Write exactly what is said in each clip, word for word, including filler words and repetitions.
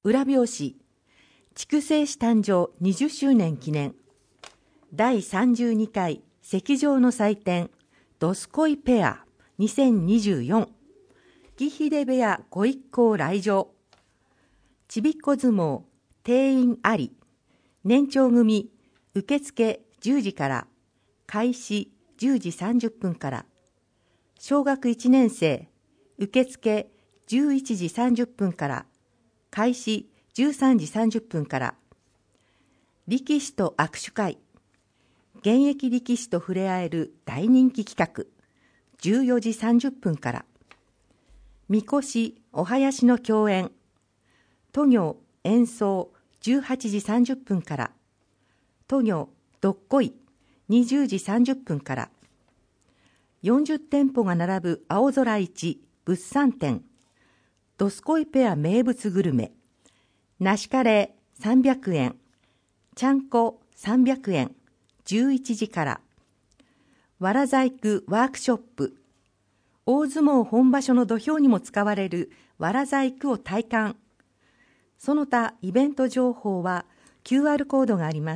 裏表紙、筑西市誕生にじゅっしゅうねん記念、だいさんじゅうにかい石上の祭典、どすこいペアにせんにじゅうよん、義秀部屋ご一行来場、ちびっこ相撲、定員あり、年長組、受付じゅうじから、開始じゅうじさんじゅっぷんから、小学いちねん生、受付じゅういちじさんじゅっぷんから、開始じゅうさんじさんじゅっぷんから、力士と握手会、現役力士と触れ合える大人気企画、じゅうよじさんじゅっぷんから、みこしお囃子の共演、都行演奏じゅうはちじさんじゅっぷんから、都行どっこいにじゅうじさんじゅっぷんから、よんじゅってんぽが並ぶ青空市物産展、どすこいペア名物グルメ、梨カレーさんびゃくえん、ちゃんこさんびゃくえん、じゅういちじから、わら細工ワークショップ、大相撲本場所の土俵にも使われるわら細工を体感。その他イベント情報は キューアール コードがあります。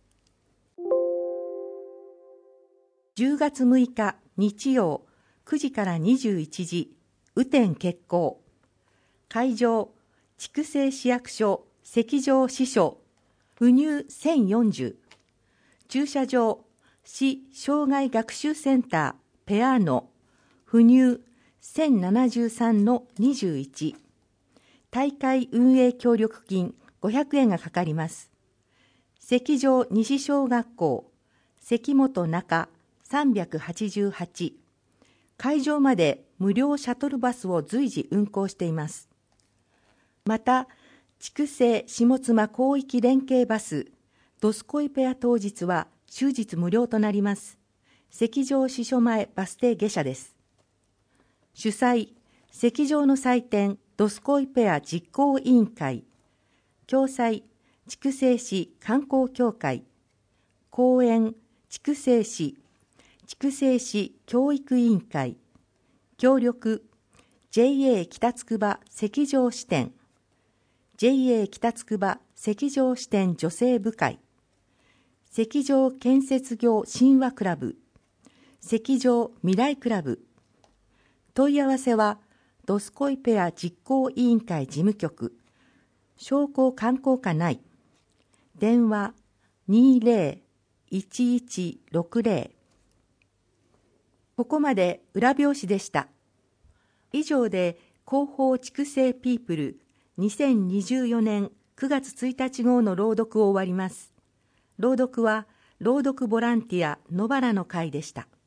じゅうがつむいか日曜くじからにじゅういちじ、雨天決行。会場、筑西市役所石上支所、不入せんよんじゅう。駐車場、市障害学習センターペアーノ、不入せんななじゅうさんのにじゅういち。大会運営協力金ごひゃくえんがかかります。石上西小学校、関本中さんびゃくはちじゅうはち。会場まで無料シャトルバスを随時運行しています。また、筑西下妻広域連携バス、どすこいペア当日は終日無料となります。石上支所前バス停下車です。主催、石上の祭典どすこいペア実行委員会、共催、筑西市観光協会、公園、筑西市、筑西市教育委員会、協力、ジェイエー 北つくば石上支店、ジェイエー 北つくば石上支店女性部会、石上建設業神話クラブ、石上未来クラブ。問い合わせは、どすこいペア実行委員会事務局、商工観光課内、電話にゼロ いちいちろくゼロ。ここまで裏表紙でした。以上で広報筑西ピープルにせんにじゅうよねんくがつついたち号の朗読を終わります。朗読は朗読ボランティア野原の会でした。